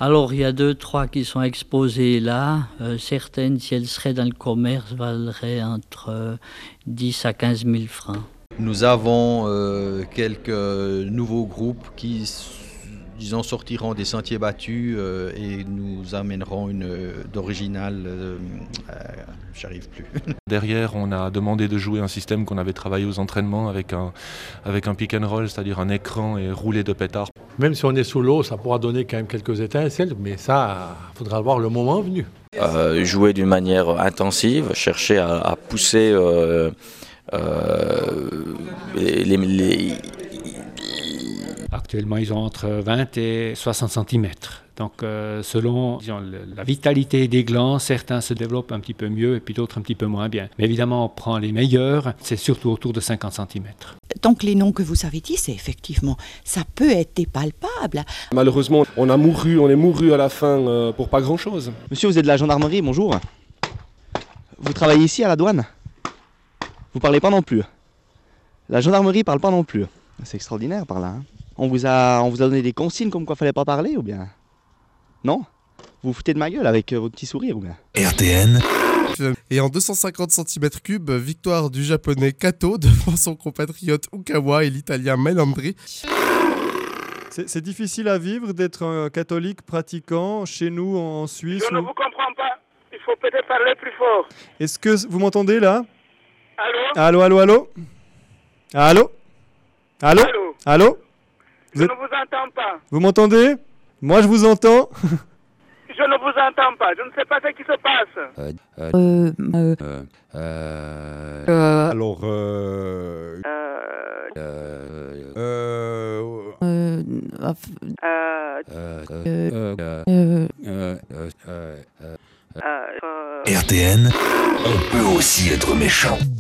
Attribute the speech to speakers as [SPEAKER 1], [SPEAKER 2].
[SPEAKER 1] Alors, il y a 2, 3 qui sont exposées là. Certaines, si elles seraient dans le commerce, valeraient entre 10 à 15 000 francs.
[SPEAKER 2] Nous avons quelques nouveaux groupes qui, disons, sortiront des sentiers battus et nous amèneront une d'original. J'arrive plus.
[SPEAKER 3] Derrière, on a demandé de jouer un système qu'on avait travaillé aux entraînements avec un pick and roll, c'est-à-dire un écran et roulé de pétards.
[SPEAKER 4] Même si on est sous l'eau, ça pourra donner quand même quelques étincelles, mais ça, il faudra voir le moment venu.
[SPEAKER 5] Jouer d'une manière intensive, chercher à pousser
[SPEAKER 6] Actuellement, ils ont entre 20 et 60 cm. Donc, selon la vitalité des glands, certains se développent un petit peu mieux et puis d'autres un petit peu moins bien. Mais évidemment, on prend les meilleurs, c'est surtout autour de 50 cm.
[SPEAKER 7] Donc, les noms que vous avez dit, c'est effectivement, ça peut être dépalpable.
[SPEAKER 8] Malheureusement, on est mouru à la fin pour pas grand-chose.
[SPEAKER 9] Monsieur, vous êtes de la gendarmerie, bonjour. Vous travaillez ici à la douane? Vous parlez pas non plus. La gendarmerie parle pas non plus. C'est extraordinaire par là. Hein. On vous a donné des consignes comme quoi fallait pas parler ou bien? Non? Vous vous foutez de ma gueule avec votre petit sourire ou bien?
[SPEAKER 10] RTN. Et en 250 cm3, victoire du japonais Kato devant son compatriote Ukawa et l'italien Melandri.
[SPEAKER 11] C'est difficile à vivre d'être un catholique pratiquant chez nous en Suisse.
[SPEAKER 12] Je ne vous comprends pas. Il faut peut-être parler plus fort.
[SPEAKER 11] Est-ce que vous m'entendez là?
[SPEAKER 12] Allô?
[SPEAKER 11] Allô? Allô? Allô? Allô?
[SPEAKER 12] Je ne vous entends pas.
[SPEAKER 11] Vous m'entendez? Moi je vous entends.
[SPEAKER 12] Je ne vous entends pas. Je ne sais pas ce qui se passe.
[SPEAKER 10] RTN, on peut aussi être méchant.